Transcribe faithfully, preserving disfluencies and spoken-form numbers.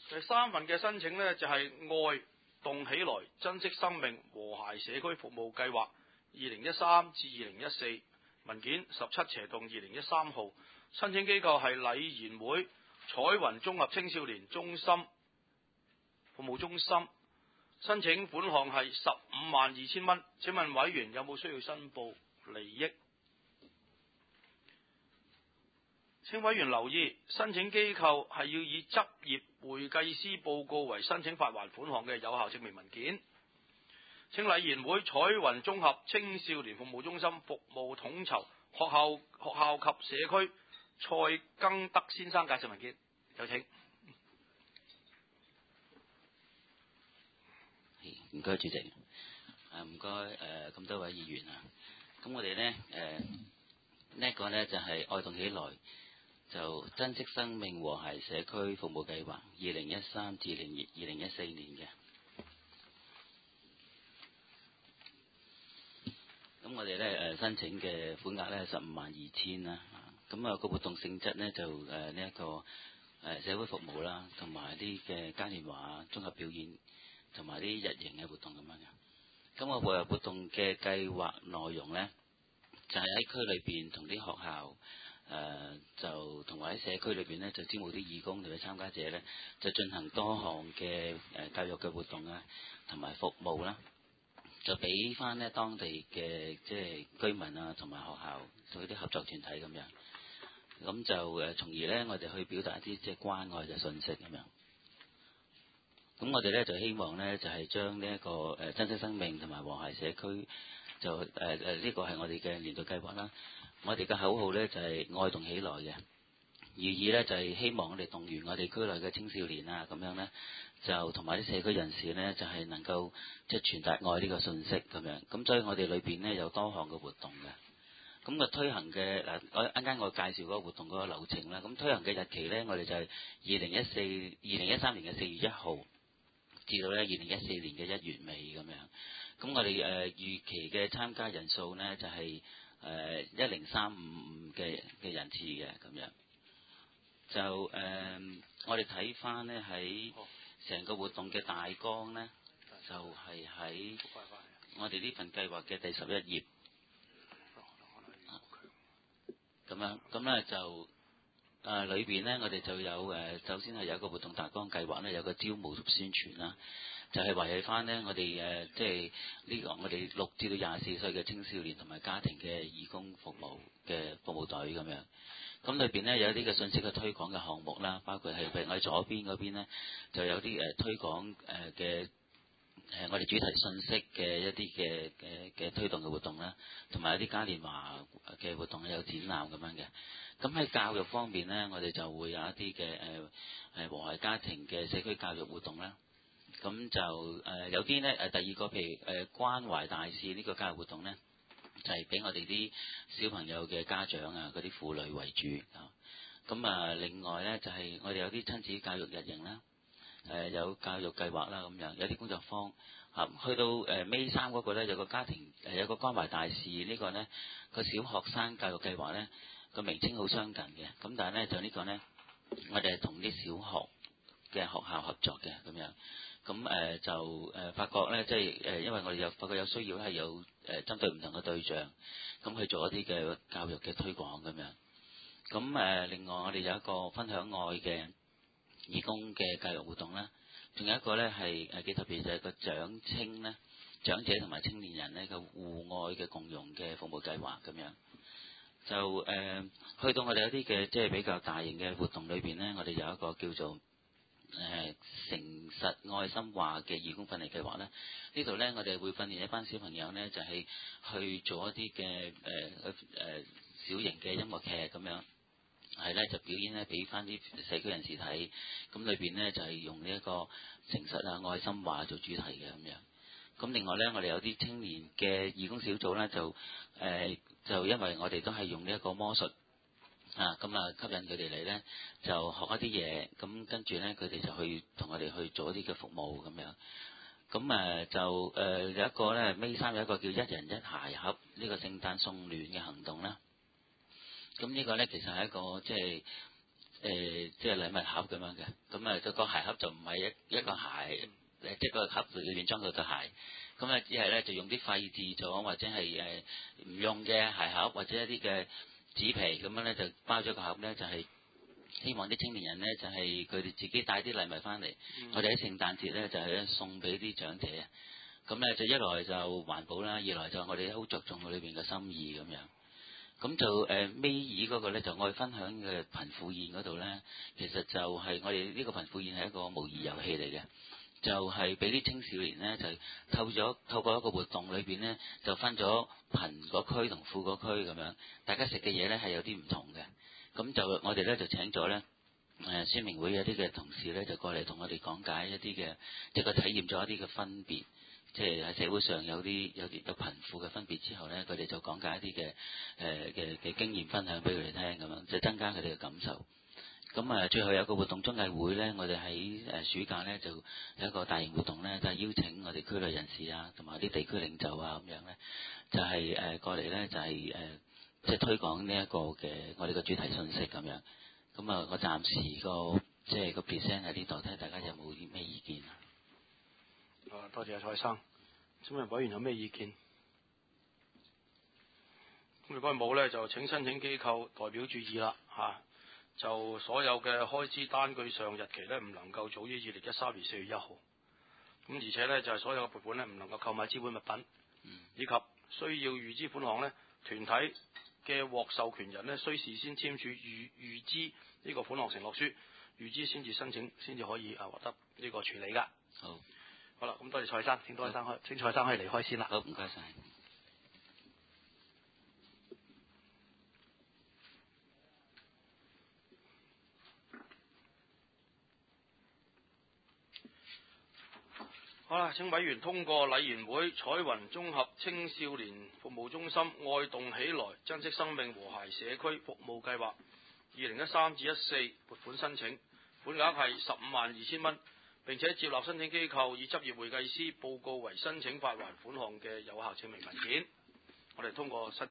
第三份嘅申請呢，就係、是、愛動起來珍惜生命和諧社區服務計劃二零一三至二零一四文件十七斜洞二零一三號，申請機構係禮賢會彩雲綜合青少年中心服務中心，申請款項係十五萬二千蚊。請問委員有冇需要申報利益？請委員留意，申請機構係要以執業會計師報告為申請發還款項嘅有效證明文件。請禮賢會彩雲綜合青少年服務中心服務統籌學校學校及社區蔡更德先生介紹文件，有請。 唔該主席，誒唔該誒咁多位議員啊，咁我哋咧誒呢一個咧就係愛動起來，就珍惜生命和諧社區服務計劃二零一三至零二零一四年嘅。咁我哋咧誒申請嘅款額咧十五萬二千啦，咁啊個活動性質咧就誒呢一個誒社會服務啦，同埋啲嘅嘉年華綜合表演，同埋啲日營嘅活動咁樣嘅。咁我活活動嘅計劃內容咧，就係、是、喺區裏邊同啲學校誒、呃、就同埋喺社區裏邊咧就招募啲義工同埋參加者咧，就進行多項嘅誒教育嘅活動啊，同埋服務啦。就俾翻咧當地嘅即係居民啊，同埋學校做啲合作團體咁樣，咁就誒從而咧，我哋去表達一啲即係關愛嘅訊息咁樣。咁我哋咧就希望咧，就係將呢一個誒珍惜生命同埋和諧社區，就誒誒呢個係我哋嘅年度計劃啦。我哋嘅口號咧就係愛動起來嘅，寓意咧就係希望我哋動員我哋區內嘅青少年啊，咁樣咧。就同埋啲社區人士呢，就係、是、能夠即係傳達愛呢個信息咁樣。咁所以我哋裏邊呢，有多項嘅活動嘅。咁個推行嘅嗱，我一陣間我介紹嗰個活動嗰個流程啦。咁推行嘅日期呢，我哋就係二零一四、二零一三年嘅四月一號，至到咧二零一四年嘅一月尾咁樣。咁我哋誒、呃、預期嘅參加人數呢，就係誒一零三五五嘅嘅人次嘅咁樣。就誒、呃，我哋睇翻呢喺。成個活動嘅大綱呢，就係、是、喺我哋呢份計劃嘅第十一頁。咁樣，咁咧就誒裏邊呢，我哋就有誒，首先係有一個活動大綱計劃呢，有個招募同宣傳啦，就係維繫翻呢，我哋誒即係呢個我哋六至到廿四歲嘅青少年同埋家庭嘅義工服務嘅服務隊咁樣。咁裏邊呢，有一啲嘅信息嘅推廣嘅項目啦，包括係譬如我哋左邊嗰邊呢，就有啲誒推廣誒嘅誒我哋主題信息嘅一啲嘅嘅嘅推動嘅活動啦，同埋有啲嘉年華嘅活動有展覽咁樣嘅。咁喺教育方面呢，我哋就會有一啲嘅誒誒和諧家庭嘅社區教育活動啦。咁就誒、呃、有啲呢，誒第二個譬如誒、呃、關懷大使呢個教育活動呢，就係俾我哋啲小朋友嘅家長啊，嗰啲婦女為主啊。咁啊，另外呢，就係、是、我哋有啲親子教育日營啦，誒、呃、有教育計劃啦，咁樣有啲工作坊啊。去到誒尾三嗰個呢，有個家庭誒有個關懷大使呢、這個呢，個小學生教育計劃呢，個名稱好相近嘅，咁但係呢，就呢個呢，我哋係同啲小學嘅學校合作嘅咁樣。咁誒、呃、就誒、呃、發覺咧，即係誒，因為我哋有發覺有需要係有誒、呃、針對唔同嘅對象，咁去做一啲嘅教育嘅推廣咁樣。咁誒、呃，另外我哋有一個分享愛嘅義工嘅教育活動啦，仲有一個咧係誒幾特別，就係、是、個長青咧，長者同埋青年人呢個互愛嘅共融嘅服務計劃咁樣。就誒、呃、去到我哋有啲嘅即係比較大型嘅活動裏邊呢，我哋有一個叫做誒、呃、誠實愛心話嘅義工訓練計劃咧，呢度呢，我哋會訓練一班小朋友呢，就係、是、去做一啲嘅誒誒小型嘅音樂劇咁樣，係呢，就表演呢俾翻啲社區人士睇，咁裏邊呢，就係、是、用呢一個誠實啊愛心話做主題嘅咁樣。咁另外呢，我哋有啲青年嘅義工小組呢，就誒、呃、就因為我哋都係用呢一個魔術。啊，咁啊吸引佢哋嚟呢，就學一啲嘢，咁跟住呢，佢哋就去同我哋去做一啲嘅服務咁樣。咁誒、呃、就誒、呃、有一個呢，尾三有一個叫一人一鞋盒呢個聖誕送暖嘅行動啦。咁呢個呢，其實係一個即係誒即係禮物盒咁樣嘅。咁啊，個鞋盒就唔係一一個鞋，誒即係個盒裏邊裝到對鞋。咁啊，只係咧就用啲廢置咗或者係誒唔用嘅鞋盒或者一啲嘅紙皮咁樣咧，就包咗個盒咧，就係、是、希望啲青年人咧就係佢哋自己帶啲禮物翻嚟。嗯、我哋喺聖誕節咧就係、是、咧送俾啲長者。咁咧就一來就環保啦，二來就我哋好着重佢裏邊嘅心意咁樣。咁就誒尾二嗰個咧就愛分享嘅貧富宴嗰度咧，其實就係我哋呢個貧富宴係一個模擬遊戲嚟嘅。就係俾啲青少年呢，就透咗透過一個活動裏邊呢，就分咗貧嗰區同富嗰區咁樣，大家食嘅嘢呢係有啲唔同嘅。咁就我哋呢，就請咗呢誒宣明會有啲嘅同事呢，就過嚟同我哋講解一啲嘅，即係佢體驗咗一啲嘅分別，即係喺社會上有啲有啲有貧富嘅分別之後呢，佢哋就講解一啲嘅誒嘅嘅經驗分享俾佢哋聽咁樣，就增加佢哋嘅感受。咁啊，最後有個活動綜藝會呢，我哋喺誒暑假呢，就有一個大型活動呢，就係、是、邀請我哋區內人士啊，同埋啲地區領袖啊咁樣呢，就係、是、誒、呃、過嚟呢，就係誒即係推廣呢一個嘅我哋嘅主題信息咁樣。咁啊，我暫時個即係個 present 喺呢度，睇下大家有冇啲咩意見啊？ 啊，多謝蔡生。請問委員有咩意見？咁如果冇呢，就請申請機構代表注意啦嚇。啊就所有嘅開支單據上日期咧，唔能夠早於二零一三年四月一號。咁而且咧，就係、是、所有嘅撥款咧，唔能夠購買資本物品，嗯、以及需要預支款項咧，團體嘅獲授權人咧，需事先簽署預預支呢個款項承諾書，預支先至申請，先至可以啊獲得呢個處理㗎。 好， 好啦，咁多謝蔡生，請蔡生開，請蔡生可以離開先啦。 好，唔該晒。 好啦，請委員通過禮賢會彩雲綜合青少年服務中心愛動起來珍惜生命和諧社區服務計劃二零一三至一四撥款申請，款額係十五萬二千蚊，並且接納申請機構以執業會計師報告為申請發還款項嘅有效證明文件。我哋通過申